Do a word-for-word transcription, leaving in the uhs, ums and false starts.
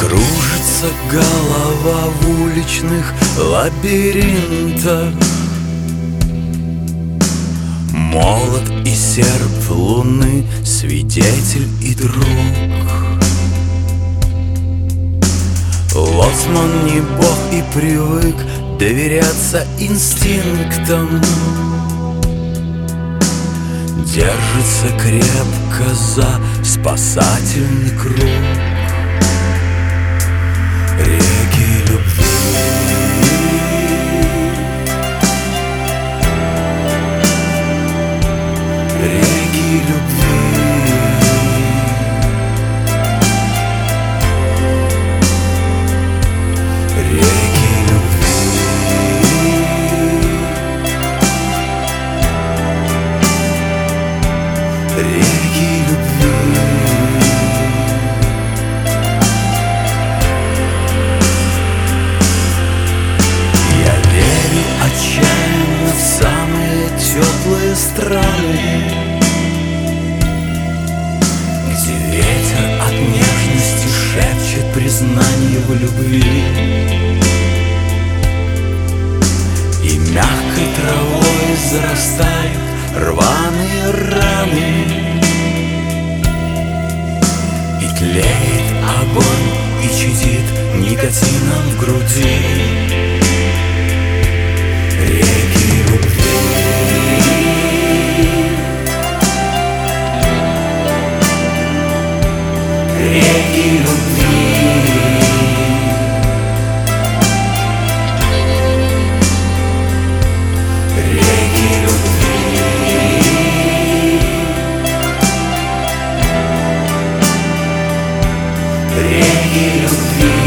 Кружится голова в уличных лабиринтах. Молот и серп луны, свидетель и друг. Лоцман не бог и привык доверяться инстинктам. Держится крепко за спасательный круг. Реки любви, реки любви, реки любви, реки любви. Отчаянно в самые теплые страны, где ветер от нежности шепчет признание в любви, и мягкой травой зарастают рваные раны, и тлеет огонь, и чадит никотином в груди. Реки любви, реки любви, реки любви, реки любви.